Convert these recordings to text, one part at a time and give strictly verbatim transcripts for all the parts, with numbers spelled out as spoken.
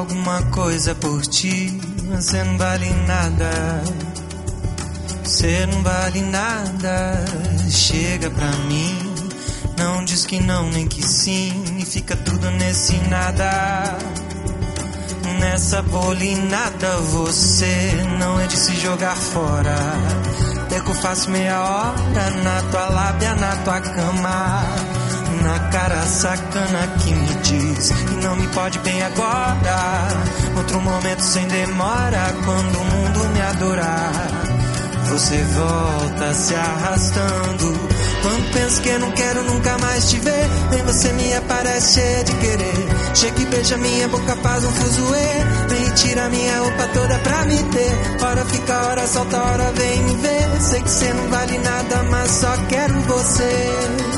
alguma coisa por ti, mas você não vale nada. Você não vale nada. Chega pra mim, não diz que não nem que sim, e fica tudo nesse nada. Nessa bolinada você não é de se jogar fora. Perco fácil meia hora na tua lábia, na tua cama, na cara sacana que me diz que não me pode bem agora. Outro momento sem demora, quando o mundo me adorar, você volta se arrastando. Quando penso que eu não quero nunca mais te ver, vem você me aparece cheia de querer. Chega e beija minha boca, faz um fuzuê. Vem e tira minha roupa toda pra me ter. Hora fica, hora solta, hora vem me ver. Sei que você não vale nada, mas só quero você.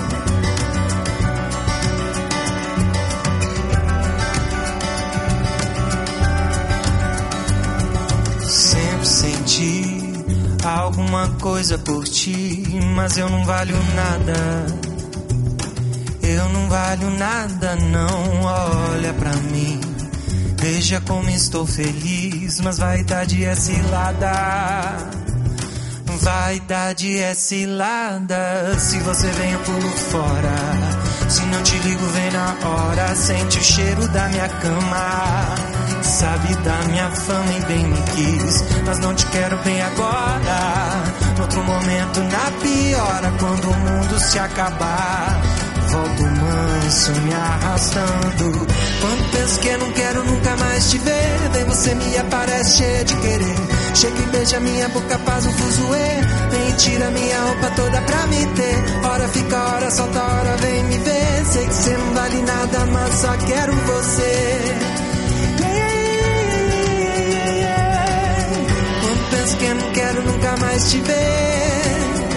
Sempre senti alguma coisa por ti, mas eu não valho nada. Eu não valho nada, não. Olha pra mim, veja como estou feliz, mas vaidade é cilada. Vaidade é cilada. Se você vem eu pulo fora, se não te ligo vem na hora. Sente o cheiro da minha cama, sabe da minha fama e bem me quis, mas não te quero bem agora. Outro momento na piora, quando o mundo se acabar, volto manso me arrastando. Quando penso que eu não quero nunca mais te ver, vem você me aparece cheia de querer. Chega e beija minha boca, faz um fuzuê. Vem e tira minha roupa toda pra me ter. Hora fica, hora solta, hora vem me ver. Sei que você não vale nada, mas só quero você. Penso que eu não quero nunca mais te ver,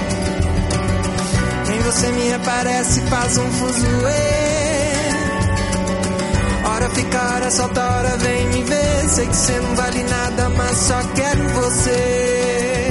vem você me aparece, faz um fuzuê. Hora fica, hora solta, hora vem me ver. Sei que você não vale nada, mas só quero você.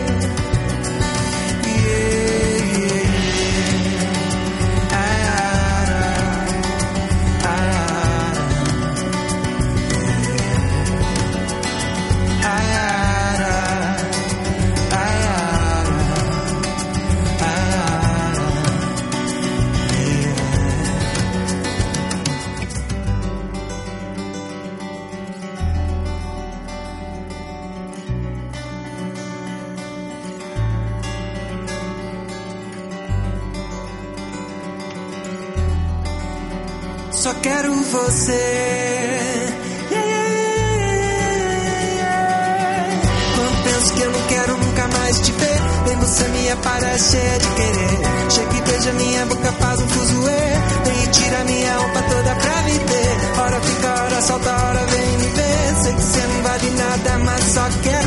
Só quero você. Yeah, yeah, yeah. Quando penso que eu não quero nunca mais te ver, vem você me aparece cheia de querer. Chega e beija minha boca, faz um fuzuê. Vem e tira minha roupa toda pra me ter. Hora fica, hora solta, hora vem me ver. Sei que você não vale nada, mas só quero